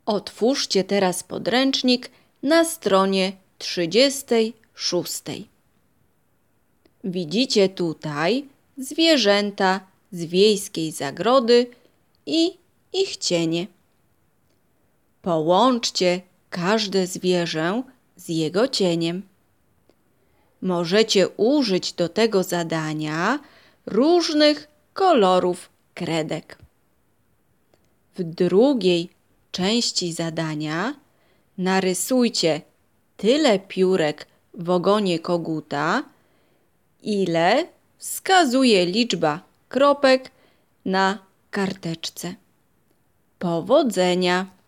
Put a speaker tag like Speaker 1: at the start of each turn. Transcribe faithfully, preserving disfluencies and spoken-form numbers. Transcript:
Speaker 1: Otwórzcie teraz podręcznik na stronie trzydziestej szóstej. Widzicie tutaj zwierzęta z wiejskiej zagrody i ich cienie. Połączcie każde zwierzę z jego cieniem. Możecie użyć do tego zadania różnych kolorów kredek. W drugiej części zadania narysujcie tyle piórek w ogonie koguta, ile wskazuje liczba kropek na karteczce. Powodzenia!